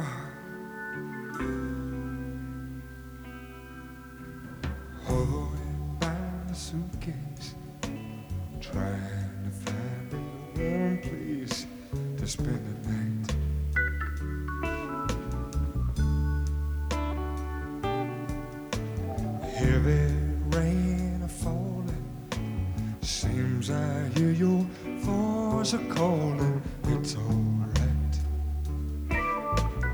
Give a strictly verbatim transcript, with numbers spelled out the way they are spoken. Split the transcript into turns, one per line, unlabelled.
Hovering by the suitcase, trying to find a warm place to spend the night. Heavy rain a falling, seems I hear your voice a calling. It's all